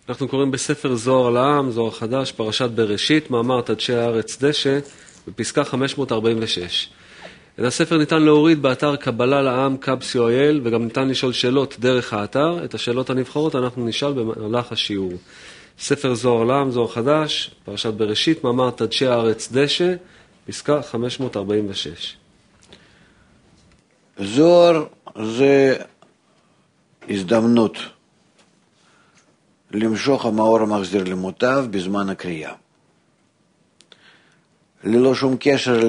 אנחנו קוראים בספר זוהר לעם, זוהר חדש, פרשת בראשית, מאמר תדשי הארץ דשא, בפסקה 546. את הספר ניתן להוריד באתר קבלה לעם קאבס.co.il, וגם ניתן לשאול שאלות דרך האתר. את השאלות הנבחרות אנחנו נשאל במהלך השיעור. ספר זוהר לעם, זוהר חדש, פרשת בראשית, מאמר תדשי הארץ דשא, פסקה 546. זוהר זה הזדמנות למשוך המאור המחזיר למוטב בזמן הקריאה, ללא שום קשר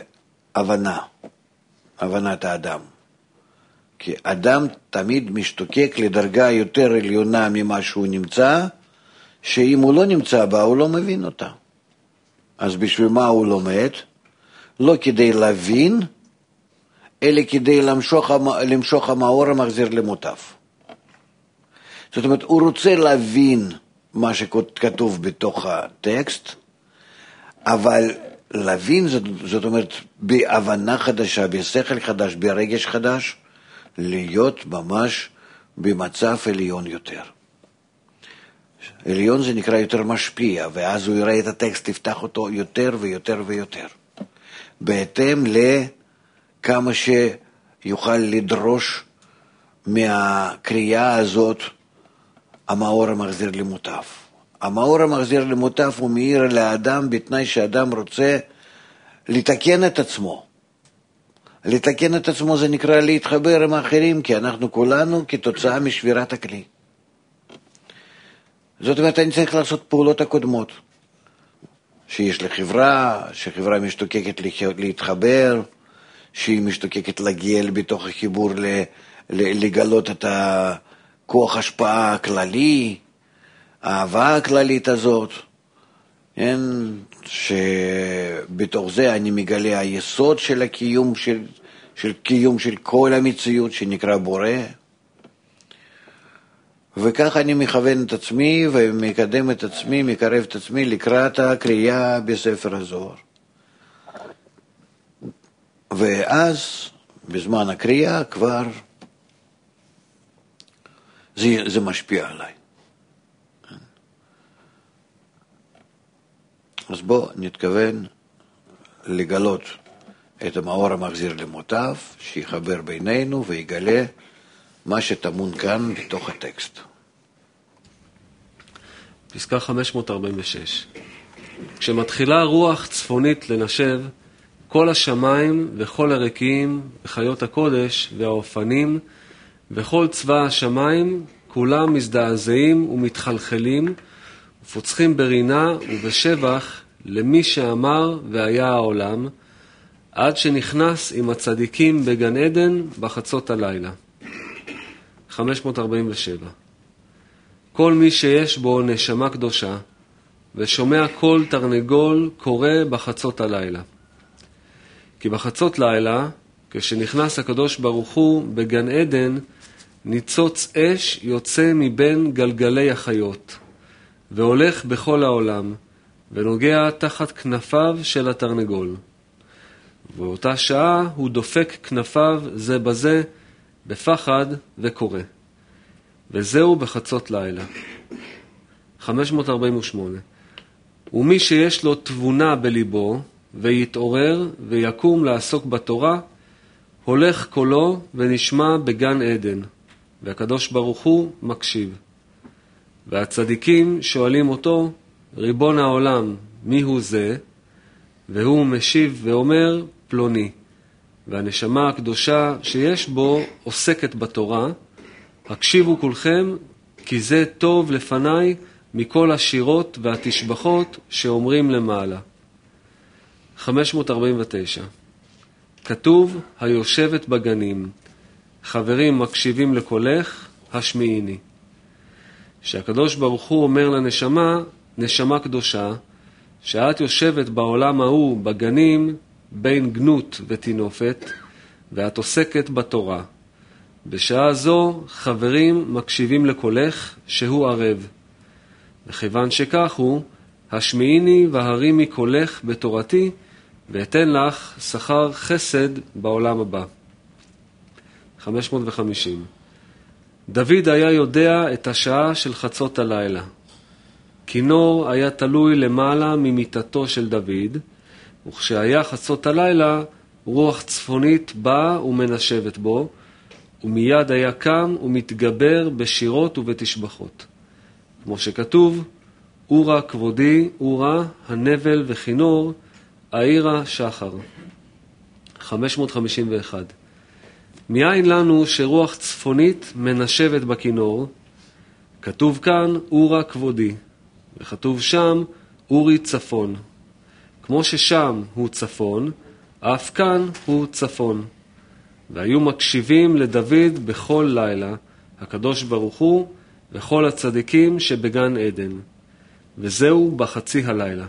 להבנת האדם. כי אדם תמיד משתוקק לדרגה יותר עליונה ממה שהוא נמצא, שאם הוא לא נמצא בה הוא לא מבין אותה. אז בשביל מה הוא לומד? לא כדי להבין, אלא כדי למשוך המאור המחזיר למוטב. זאת אומרת, הוא רוצה להבין מה שכתוב בתוך הטקסט, אבל להבין זאת אומרת בהבנה חדשה, בשכל חדש, ברגש חדש, להיות ממש במצב עליון יותר. עליון זה נקרא יותר משפיע, ואז הוא יראה את הטקסט, יפתח אותו יותר ויותר ויותר. בהתאם לכמה שיוכל לדרוש מהקריאה הזאת המאור המחזיר למוטב. המאור המחזיר למוטב הוא מאיר לאדם בתנאי שאדם רוצה לתקן את עצמו. לתקן את עצמו זה נקרא להתחבר עם האחרים, כי אנחנו כולנו כתוצאה משבירת הכלי. זאת אומרת, אני צריך לעשות פעולות הקודמות. שיש לחברה, שחברה משתוקקת להתחבר, שהיא משתוקקת להגיע בתוך החיבור לגלות את הכוח השפעה הכללי, האהבה הכללית הזאת, שבתוך זה אני מגלה היסוד של הקיום של כל המציאות שנקרא בורא, וכך אני מכוון את עצמי ומקדם את עצמי, מקרב את עצמי לקראת הקריאה בספר הזוהר. ואז בזמן הקריאה כבר זה משפיע עליי. אז בוא נתכוון לגלות את המאור המחזיר למוטב, שיחבר בינינו ויגלה מה שטמון כאן בתוך הטקסט. פסקה 546. כשמתחילה רוח צפונית לנשב, כל השמיים וכל הרקיעים וחיות הקודש והאופנים וכל צבא השמיים כולם מזדעזעים ומתחלחלים ופוצחים ברינה ובשבח למי שאמר והיה העולם, עד שנכנס עם הצדיקים בגן עדן בחצות הלילה. 547. כל מי שיש בו נשמה קדושה ושומע כל תרנגול קורא בחצות הלילה. כי בחצות לילה, כשנכנס הקדוש ברוך הוא בגן עדן, ניצוץ אש יוצא מבין גלגלי החיות, והולך בכל העולם, ונוגע תחת כנפיו של התרנגול. ובאותה שעה הוא דופק כנפיו זה בזה בפחד וקורא. וזהו בחצות לילה. 548. ומי שיש לו תבונה בליבו, ויתעורר ויקום לעסוק בתורה, הולך קולו ונשמע בגן עדן, והקדוש ברוך הוא מקשיב. והצדיקים שואלים אותו, ריבון העולם, מי הוא זה? והוא משיב ואומר, פלוני. והנשמה הקדושה שיש בו עוסקת בתורה, הקשיבו כולכם, כי זה טוב לפניי מכל השירות והתשבחות שאומרים למעלה. 549. כתוב, היושבת בגנים, חברים מקשיבים לקולך, השמיעיני. שהקדוש ברוך הוא אומר לנשמה, נשמה קדושה, שאת יושבת בעולם ההוא בגנים בין גנות ותינופת, ואת עוסקת בתורה. בשעה זו חברים מקשיבים לקולך שהוא ערב. וכיוון שכך הוא, השמיעיני והרימי קולך בתורתי, ואתן לך שכר חסד בעולם הבא. 550. דוד היה יודע את השעה של חצות הלילה, הכינור היה תלוי למעלה ממיטתו של דוד, וכשהיה חצות הלילה, רוח צפונית באה ומנשבת בו, ומיד היה קם ומתגבר בשירות ובתשבחות. כמו שכתוב, אורה כבודי, אורה, הנבל וכינור, העירה שחר. 551. מאין לנו שרוח צפונית מנשבת בכינור? כתוב כאן אורה כבודי, וכתוב שם אורי צפון. כמו ששם הוא צפון, אף כאן הוא צפון. והיו מקשיבים לדוד בכל לילה, הקדוש ברוך הוא וכל הצדיקים שבגן עדן. וזהו בחצי הלילה.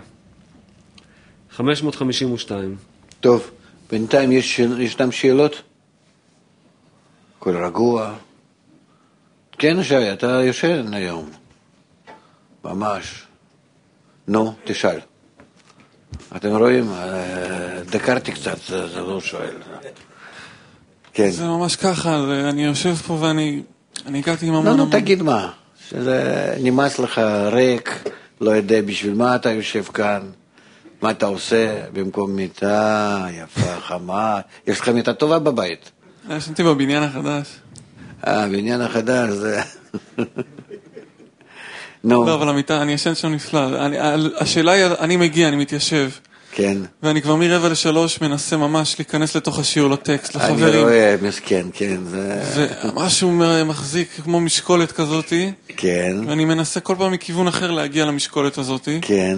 552. טוב, בינתיים ישנם שאלות? הכל רגוע. כן, שי, אתה יושן היום. ממש. נו, תשאל. אתם רואים? דקרתי קצת, זה לא שואל. כן. זה ממש ככה, אני יושב פה ואני הגעתי עם המון... לא, תגיד מה. שזה נמאס לך ריק, לא יודע בשביל מה אתה יושב כאן, מה אתה עושה במקום מיטה, יפה, חמה. יש לך מיטה טובה בבית. ישנתי בבניין החדש. בניין החדש זה... נו. לא, אבל המיטה, אני ישן שם נפלא. השאלה היא, אני מגיע, אני מתיישב. כן. ואני כבר מ2:45 מנסה ממש להיכנס לתוך השיעור, לטקסט, לחברים. אני רואה, מסכן, כן. ומשהו מחזיק כמו משקולת כזאת. כן. ואני מנסה כל פעם מכיוון אחר להגיע למשקולת הזאת. כן.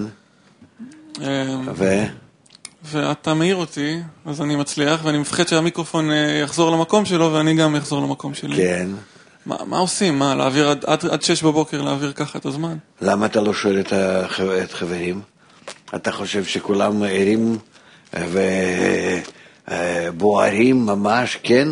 ואתה מעיר אותי, אז אני מצליח, ואני מפחד שהמיקרופון יחזור למקום שלו, ואני גם יחזור למקום שלי. כן. מה עושים? מה, להעביר עד 6 בבוקר, להעביר ככה את הזמן? למה אתה לא שואל את חברים? אתה חושב שכולם ערים ובוערים ממש, כן?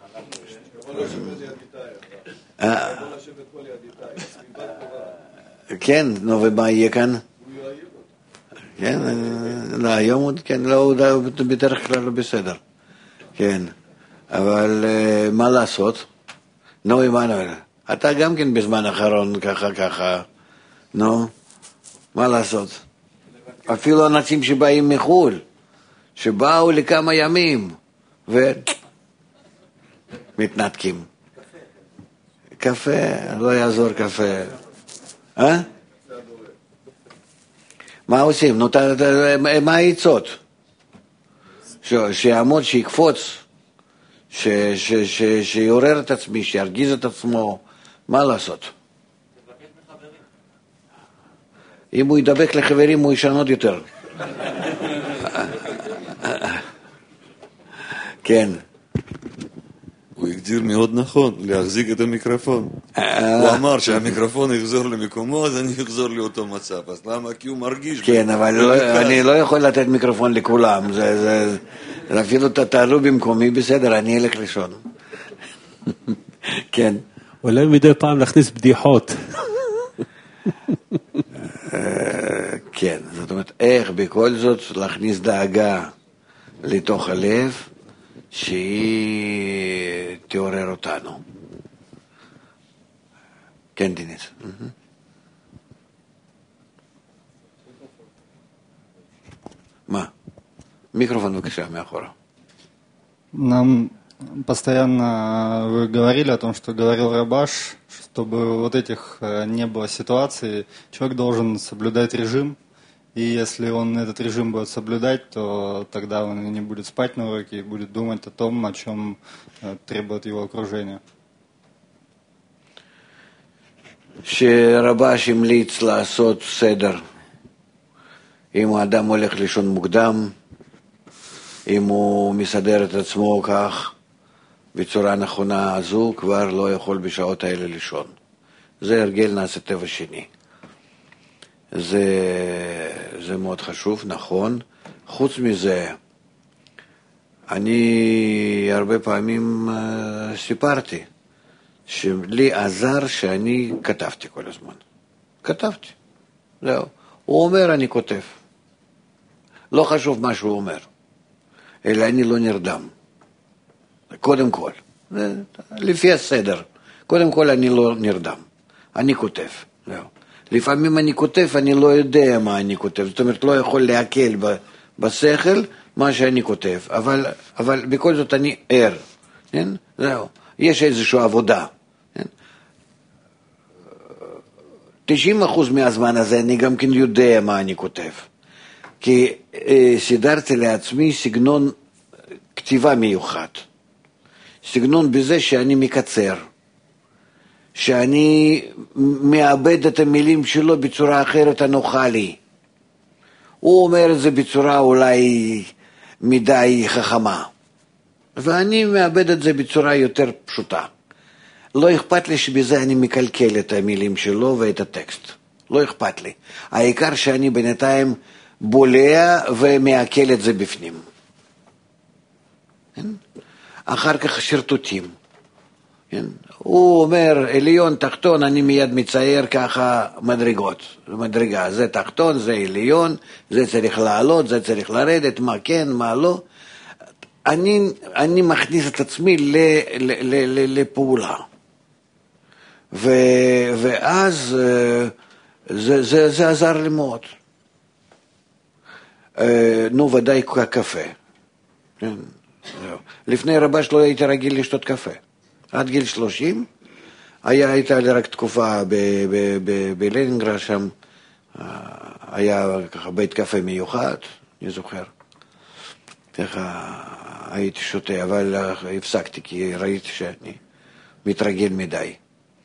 כן, נו, ומה יהיה כאן? כן, לא, היום עוד, כן, לא, הוא בדרך כלל לא בסדר. כן, אבל מה לעשות? נו, עמנואל, אתה גם כן בזמן האחרון ככה, נו, מה לעשות? אפילו אנשים שבאים מחול, שבאו לכמה ימים, ומתנתקים. קפה, לא יעזור קפה. מה עושים? נו, מה העצות? שיעמוד, שיקפוץ, שיעורר את עצמי, שירגיז את עצמו, מה לעשות? אם הוא ידבק לחברים, הוא ישנות יותר. כן. הוא הגדיר מאוד נכון, להחזיק את המיקרופון. הוא אמר שהמיקרופון יחזור למקומו, אז אני אחזור לאותו מצב. אז למה? כי הוא מרגיש... כן, אבל אני לא יכול לתת מיקרופון לכולם. אפילו תעלו במקומי, בסדר, אני אלך ראשון. כן. אולי מדי פעם להכניס בדיחות. כן, זאת אומרת, איך בכל זאת להכניס דאגה לתוך הלב, שהיא תעורר אותנו. כן, דינית. מה? Микрофон выключай, מאחורה. Нам постоянно вы говорили о том, что говорил Рабаш, чтобы вот этих не было ситуаций, человек должен соблюдать режим, и если он этот режим будет соблюдать, то тогда он не будет спать на уроке и будет думать о том, о чем требует его окружение. שרבש המליץ לעשות סדר. אם האדם הולך לישון מוקדם, אם הוא מסדר את עצמו כך, בצורה נכונה, אז הוא כבר לא יכול בשעות האלה לישון. זה הרגל נעשה טבע שני. זה מאוד חשוב, נכון. חוץ מזה, אני הרבה פעמים סיפרתי, שלי עזר שאני כתבתי כל הזמן. כתבתי. זהו. הוא אומר, אני כותב. לא חשוב מה שהוא אומר. אלא אני לא נרדם. קודם כל. לפי הסדר. קודם כל אני לא נרדם. אני כותב. זהו. לפעמים אני כותב, אני לא יודע מה אני כותב, זאת אומרת, לא יכול להקל בשכל מה שאני כותב, אבל בכל זאת אני ער, כן? זהו, יש איזושהי עבודה, כן? 90% מהזמן הזה אני גם כן יודע מה אני כותב, כי סידרתי לעצמי סגנון כתיבה מיוחד, סגנון בזה שאני מקצר, שאני מאבד את המילים שלו בצורה אחרת הנוחה לי. הוא אומר את זה בצורה אולי מדי חכמה, ואני מאבד את זה בצורה יותר פשוטה. לא אכפת לי שבזה אני מקלקל את המילים שלו ואת הטקסט. לא אכפת לי. העיקר שאני בינתיים בולע ומעכל את זה בפנים. אחר כך שרטוטים. הוא אומר, עליון, תחתון, אני מיד מצייר ככה מדרגות. מדרגה, זה תחתון, זה עליון, זה צריך לעלות, זה צריך לרדת, מה כן, מה לא. אני מכניס את עצמי לפעולה. ואז זה עזר לי מאוד. נו, ודאי קפה. לפני רבש לא הייתי רגיל לשתות קפה. עד גיל 30, הייתה לי רק תקופה בלנינגרד, שם היה ככה בית קפה מיוחד, אני זוכר. ככה הייתי שותה, אבל הפסקתי, כי ראיתי שאני מתרגל מדי.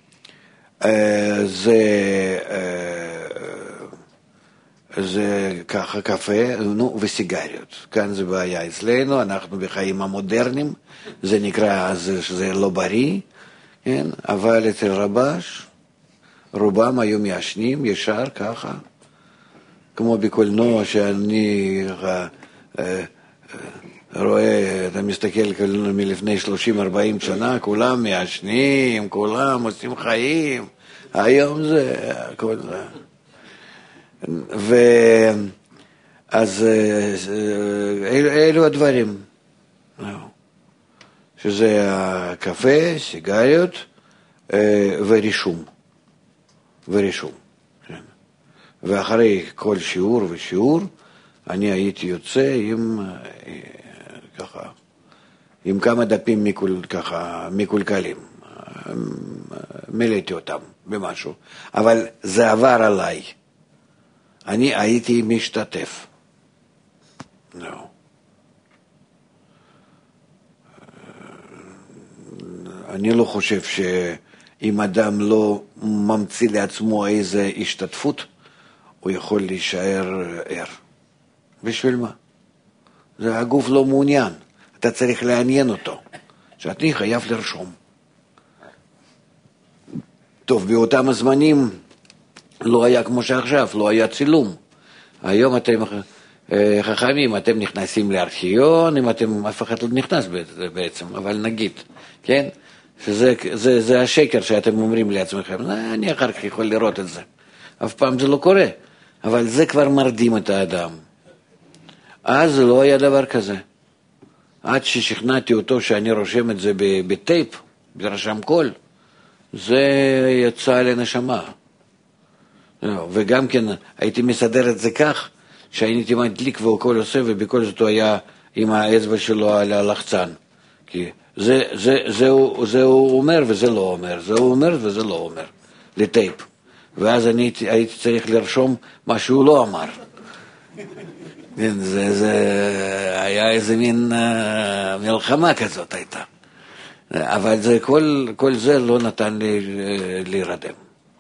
זה ככה קפה, נו, וסיגריות. כאן זה בעיה אצלנו, אנחנו בחיים המודרניים, זה נקרא, זה לא בריא, כן? אבל אצל רבש, רובם היו מעשנים ישר ככה, כמו בקולנוע שאני רואה, אתה מסתכל קולנוע מלפני 30-40 שנה, כולם מעשנים, כולם עושים חיים, היום זה, הכל זה. אז אלו הדברים, שזה הקפה, סיגריות ורישום, ואחרי כל שיעור ושיעור אני הייתי יוצא עם כמה דפים מקולקלים, מילאתי אותם במשהו, אבל זה עבר עליי. אני הייתי משתתף. אני לא חושב שאם אדם לא ממציא לעצמו איזו השתתפות, הוא יכול להישאר ער. בשביל מה? זה הגוף לא מעוניין. אתה צריך לעניין אותו. שאני חייב לרשום. טוב, באותם הזמנים לא היה כמו שעכשיו, לא היה צילום. היום אתם חכמים, אתם נכנסים לארכיון, אם אתם, אף אחד לא נכנס בעצם, אבל נגיד, כן? שזה השקר שאתם אומרים לעצמכם, אני אחר כך יכול לראות את זה. אף פעם זה לא קורה, אבל זה כבר מרדים את האדם. אז לא היה דבר כזה. עד ששכנעתי אותו שאני רושם את זה בטייפ, ברשם קול, זה יצא לנשמה. וגם כן הייתי מסדר את זה כך, שהייתי מדליק והכל עושה, ובכל זאת הוא היה עם האצבע שלו על הלחצן. כי זה הוא אומר וזה לא אומר, זה הוא אומר וזה לא אומר, לטייפ. ואז אני הייתי צריך לרשום מה שהוא לא אמר. זה היה איזה מין מלחמה כזאת הייתה. אבל כל זה לא נתן לי להירדם.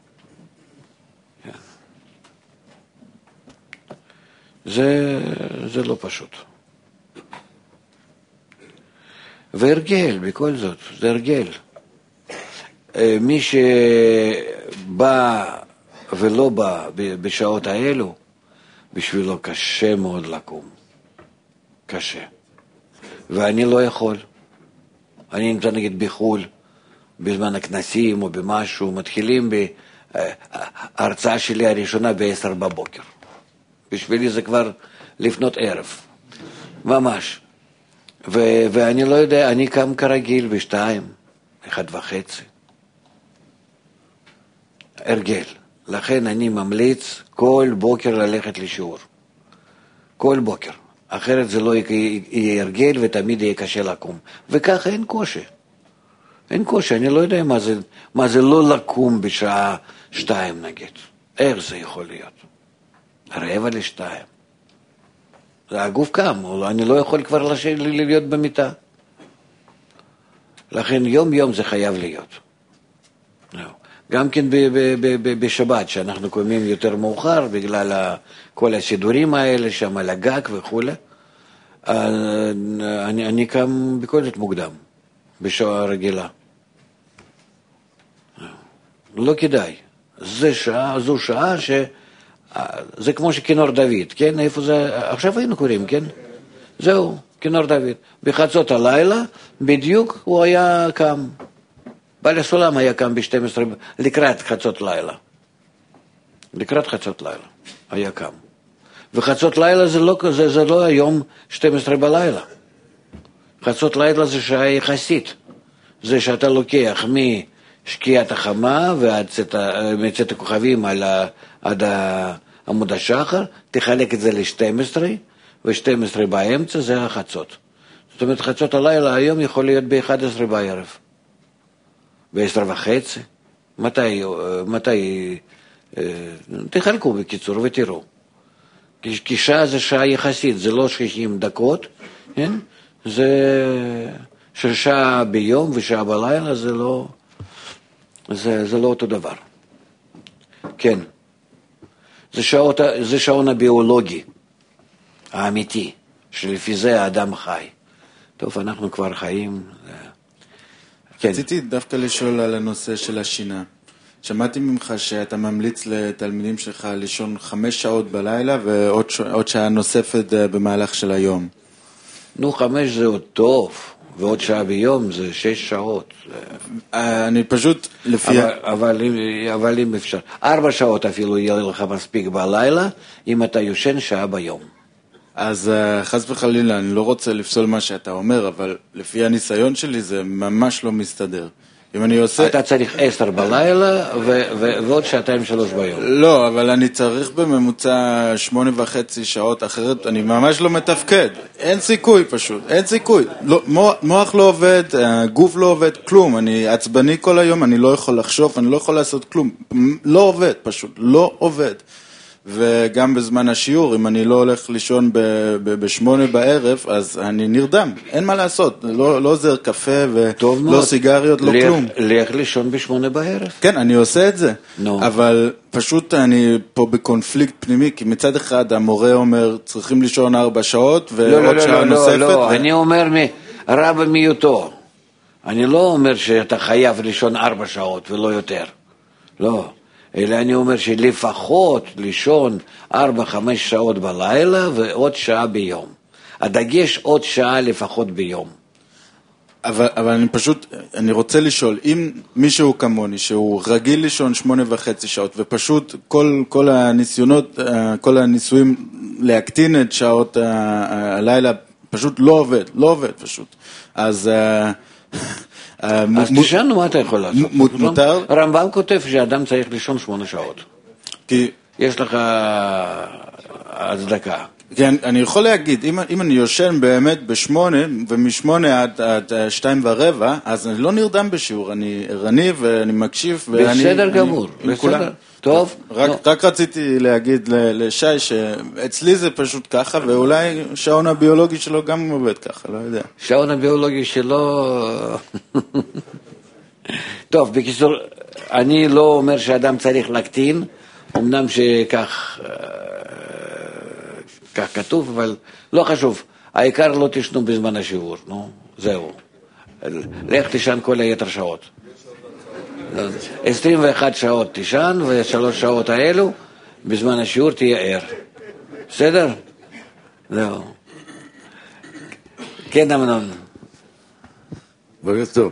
זה לא פשוט. והרגל, בכל זאת, זה הרגל. מי שבא ולא בא בשעות האלו, בשבילו קשה מאוד לקום. קשה. ואני לא יכול. אני נמצא נגיד בחול, בזמן הכנסים או במשהו, מתחילים בהרצאה שלי הראשונה ב10 בבוקר. בשבילי זה כבר לפנות ערב. ממש. ואני לא יודע, אני קם כרגיל ב2, 1:30. הרגל. לכן אני ממליץ כל בוקר ללכת לשיעור. כל בוקר. אחרת זה לא יהיה הרגל ותמיד יהיה קשה לקום. וככה אין קושי. אין קושי, אני לא יודע מה זה לא לקום בשעה 2 נגיד. איך זה יכול להיות? 1:45. הגוף קם, אני לא יכול כבר להיות במיטה. לכן יום זה חייב להיות. גם כן בשבת, שאנחנו קומים יותר מאוחר, בגלל כל הסידורים האלה שם על הגג וכו', אני קם בכל זאת מוקדם, בשעה רגילה. לא כדאי. זו שעה זה כמו שכינור דוד, כן? איפה זה? עכשיו היינו קוראים, כן? זהו, כינור דוד. בחצות הלילה, בדיוק הוא היה קם. בעל הסולם היה קם ב-12, לקראת חצות לילה. לקראת חצות לילה היה קם. וחצות לילה זה לא היום 12 בלילה. חצות לילה זה שעה יחסית. זה שאתה לוקח משקיעת החמה ועד מצאת הכוכבים עד עמוד השחר, תחלק את זה ל-12, ו-12 באמצע זה החצות. זאת אומרת, חצות הלילה היום יכול להיות ב-11 בערב. ב-10:30. מתי תחלקו בקיצור ותראו. כי שעה זה שעה יחסית, זה לא 60 דקות, כן? זה שעה ביום ושעה בלילה, זה לא אותו דבר. כן. זה שעון הביולוגי, האמיתי, שלפי זה האדם חי. טוב, אנחנו כבר חיים. כן. רציתי דווקא לשאול על הנושא של השינה. שמעתי ממך שאתה ממליץ לתלמידים שלך לישון 5 שעות בלילה ועוד שעה נוספת במהלך של היום. 5 זה עוד טוב, ועוד שעה ביום זה 6 שעות. אני פשוט לפי... אבל אם אפשר. 4 שעות אפילו יהיה לך מספיק בלילה, אם אתה יושן שעה ביום. אז חס וחלילה, אני לא רוצה לפסול מה שאתה אומר, אבל לפי הניסיון שלי זה ממש לא מסתדר. אם אני עושה... אתה צריך 10 בלילה ועוד 2-3 ביום. לא, אבל אני צריך בממוצע 8.5 שעות, אחרת אני ממש לא מתפקד. אין סיכוי פשוט, אין סיכוי. לא, מוח לא עובד, גוף לא עובד, כלום. אני עצבני כל היום, אני לא יכול לחשוב, אני לא יכול לעשות כלום. לא עובד פשוט, לא עובד. וגם בזמן השיעור, אם אני לא הולך לישון ב8 בערב, אז אני נרדם, אין מה לעשות, לא עוזר קפה ולא סיגריות, לא כלום. לך לישון ב8 בערב. כן, אני עושה את זה, אבל פשוט אני פה בקונפליקט פנימי, כי מצד אחד המורה אומר, צריכים לישון 4 שעות ועוד שעה נוספת. לא, אני אומר רע במיעוטו. אני לא אומר שאתה חייב לישון 4 שעות ולא יותר. לא. אלא אני אומר שלפחות לישון 4-5 שעות בלילה ועוד שעה ביום. הדגש עוד שעה לפחות ביום. אבל אני רוצה לשאול, אם מישהו כמוני שהוא רגיל לישון 8.5 שעות ופשוט כל הניסיונות, כל הניסויים להקטין את שעות הלילה פשוט לא עובד פשוט. אז תשאלנו מה אתה יכול לעשות. מותר? רמב"ם כותב שאדם צריך לישון 8 שעות. כי יש לך הצדקה. כן, אני יכול להגיד, אם אני יושן באמת ב8 ומ8 עד 2:15, אז אני לא נרדם בשיעור, אני ערני ואני מקשיב. בסדר גמור, בסדר. טוב. רק רציתי להגיד לשי שאצלי זה פשוט ככה, ואולי שעון הביולוגי שלו גם עובד ככה, לא יודע. שעון הביולוגי שלו... טוב, בקיצור, אני לא אומר שאדם צריך להקטין, אמנם שכך כתוב, אבל לא חשוב. העיקר לא תשנו בזמן השיעור, נו, זהו. לך תשן כל היתר שעות. 21 שעות תשן, ו3 שעות האלו, בזמן השיעור תהיה ער. בסדר? זהו. כן, אמנון. בוקר טוב.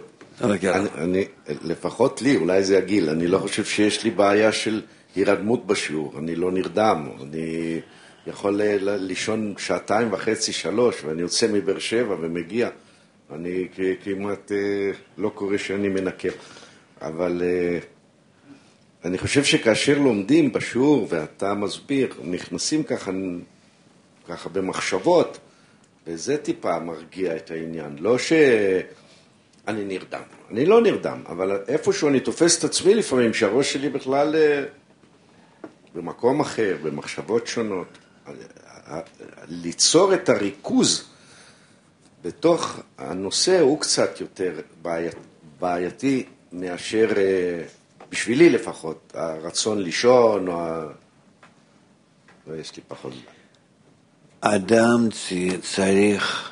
לפחות לי, אולי זה הגיל, אני לא חושב שיש לי בעיה של הירדמות בשיעור, אני לא נרדם, אני יכול לישון 2.5-3, ואני יוצא מבאר שבע ומגיע, אני כמעט לא קורא שאני מנקר, אבל אני חושב שכאשר לומדים בשיעור ואתה מסביר, נכנסים ככה במחשבות, וזה טיפה מרגיע את העניין. לא שאני נרדם, אני לא נרדם, אבל איפשהו אני תופס את עצמי לפעמים, שהראש שלי בכלל במקום אחר, במחשבות שונות. ליצור את הריכוז בתוך הנושא הוא קצת יותר בעייתי מאשר, בשבילי לפחות, הרצון לישון, יש לי פחות. אדם צריך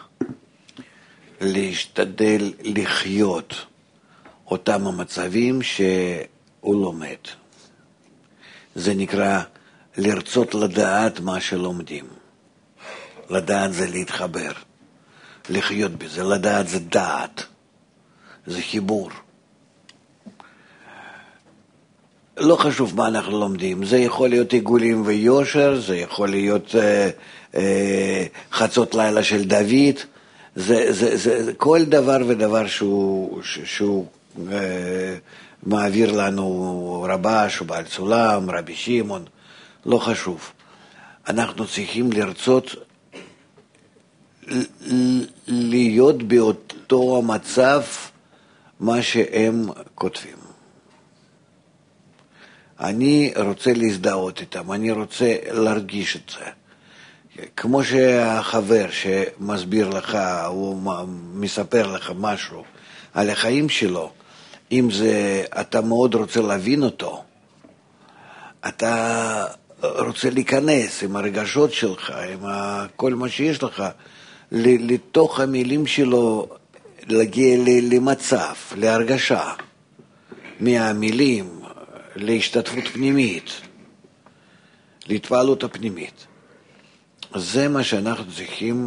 להשתדל לחיות אותם המצבים שהוא לומד. זה נקרא לרצות לדעת מה שלומדים. לדעת זה להתחבר, לחיות בזה. לדעת זה דעת, זה חיבור. לא חשוב מה אנחנו לומדים, זה יכול להיות עיגולים ויושר, זה יכול להיות חצות לילה של דוד, זה כל דבר ודבר שהוא מעביר לנו רבש או בעל סולם, רבי שמעון, לא חשוב. אנחנו צריכים לרצות להיות באותו המצב מה שהם כותבים. אני רוצה להזדהות איתם, אני רוצה להרגיש את זה. כמו שהחבר שמסביר לך, הוא מספר לך משהו על החיים שלו, אם זה, אתה מאוד רוצה להבין אותו, אתה רוצה להיכנס עם הרגשות שלך, עם כל מה שיש לך, לתוך המילים שלו, להגיע למצב, להרגשה, מהמילים, להשתתפות פנימית, להתפעלות הפנימית. זה מה שאנחנו צריכים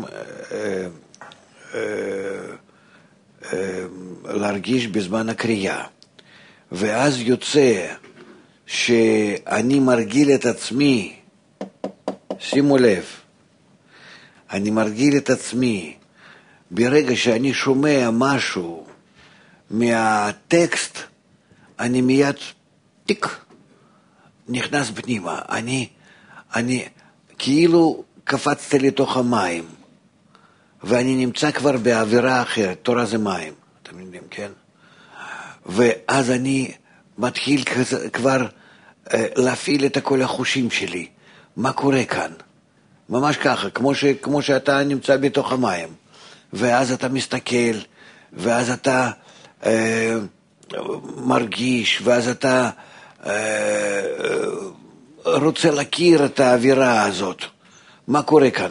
להרגיש בזמן הקריאה. ואז יוצא שאני מרגיל את עצמי, שימו לב, אני מרגיל את עצמי ברגע שאני שומע משהו מהטקסט, אני מיד טיק, נכנס פנימה. אני כאילו קפצתי לתוך המים, ואני נמצא כבר באווירה אחרת. תורה זה מים, אתם יודעים, כן? ואז אני מתחיל כבר להפעיל את כל החושים שלי. מה קורה כאן? ממש ככה, כמו שאתה נמצא בתוך המים. ואז אתה מסתכל, ואז אתה מרגיש, ואז אתה רוצה להכיר את האווירה הזאת. מה קורה כאן?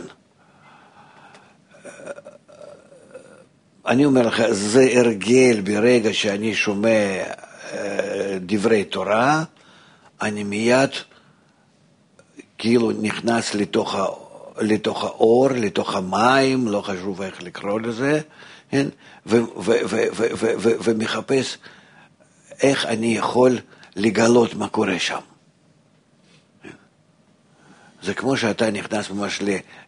אני אומר לך, זה הרגל. ברגע שאני שומע דברי תורה, אני מיד כאילו נכנס לתוך האור, לתוך המים, לא חשוב איך לקרוא לזה, כן? ומחפש איך אני יכול לגלות מה קורה שם. זה כמו שאתה נכנס ממש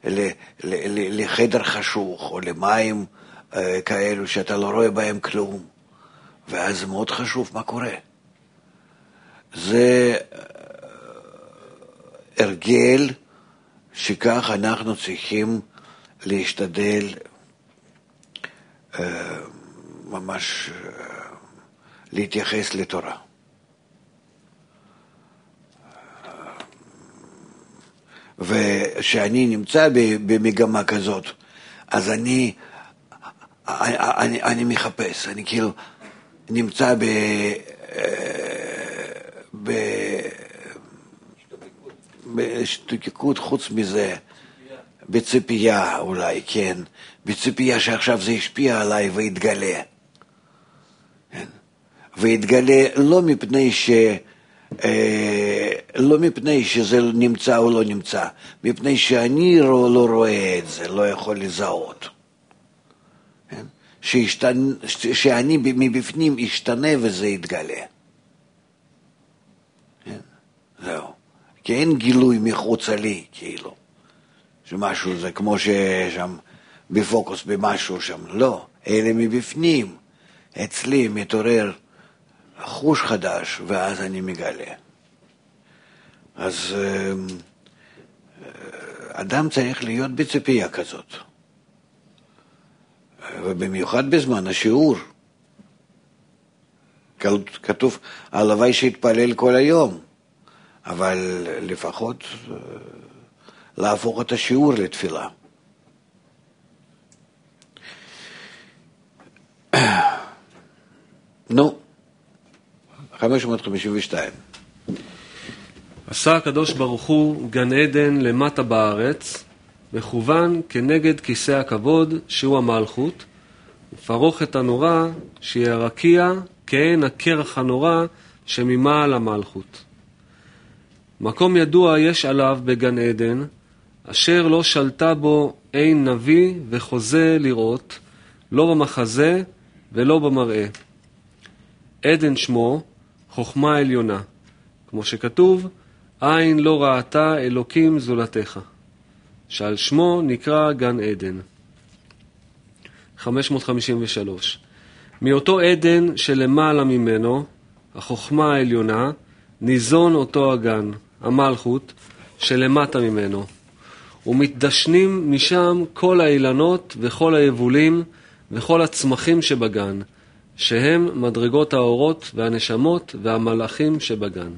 לחדר חשוך, או למים כאלו שאתה לא רואה בהם כלום, ואז מאוד חשוב מה קורה. זה הרגל שכך אנחנו צריכים להשתדל ממש להתייחס לתורה. ושאני נמצא במגמה כזאת, אז אני מחפש, אני כאילו נמצא בשתוקקות, חוץ מזה, בציפייה אולי, כן, בציפייה שעכשיו זה ישפיע עליי ויתגלה. כן? ויתגלה לא מפני שזה נמצא או לא נמצא, מפני שאני לא רואה את זה, לא יכול לזהות. כן? שאני מבפנים ישתנה וזה יתגלה. כן? זהו. כי אין גילוי מחוץ לי, כאילו. שמשהו זה כמו ששם בפוקוס במשהו שם. לא, אלה מבפנים. אצלי מתעורר חוש חדש, ואז אני מגלה. אז אדם צריך להיות בציפייה כזאת. ובמיוחד בזמן השיעור. כתוב, הלוואי שהתפלל כל היום, אבל לפחות להפוך את השיעור לתפילה. נו, 552. עשה הקדוש ברוך הוא גן עדן למטה בארץ, מכוון כנגד כיסא הכבוד שהוא המלכות, ופרוכת הנורא שהיא הרקיע כעין הקרח הנורא שממעל המלכות. מקום ידוע יש עליו בגן עדן, אשר לא שלטה בו אין נביא וחוזה לראות, לא במחזה ולא במראה. עדן שמו חוכמה עליונה, כמו שכתוב, עין לא ראתה אלוקים זולתך, שעל שמו נקרא גן עדן. 553. מאותו עדן שלמעלה ממנו, החוכמה העליונה, ניזון אותו הגן, המלכות, שלמטה ממנו. ומתדשנים משם כל האילנות וכל היבולים וכל הצמחים שבגן, שהם מדרגות האורות והנשמות והמלאכים שבגן.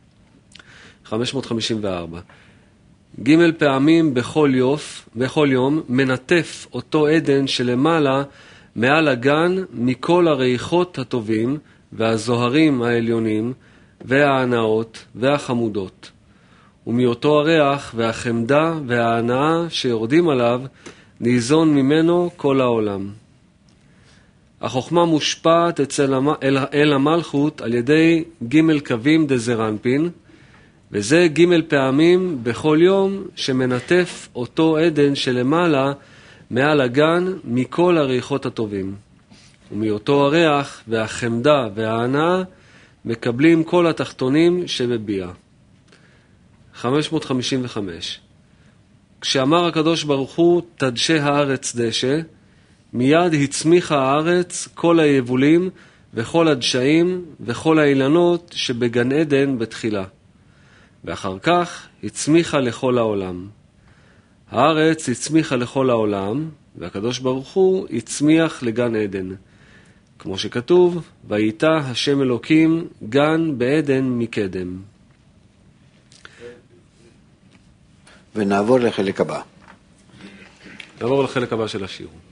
554. ג' פעמים בכל יום מנטף אותו עדן שלמעלה מעל הגן מכל הריחות הטובים והזוהרים העליונים וההנאות והחמודות. ומאותו הריח והחמדה וההנאה שיורדים עליו ניזון ממנו כל העולם. החוכמה מושפעת אל המלכות על ידי ג' קווים דזרנפין, וזה ג' פעמים בכל יום שמנטף אותו עדן שלמעלה מעל הגן מכל הריחות הטובים. ומאותו הריח והחמדה וההנאה מקבלים כל התחתונים שבביאה. 555. כשאמר הקדוש ברוך הוא תדשה הארץ דשא, מיד הצמיחה הארץ כל היבולים וכל הדשאים וכל האילנות שבגן עדן בתחילה. ואחר כך הצמיחה לכל העולם. הארץ הצמיחה לכל העולם, והקדוש ברוך הוא הצמיח לגן עדן. כמו שכתוב, והייתה השם אלוקים גן בעדן מקדם. ונעבור לחלק הבא. נעבור לחלק הבא של השיעור.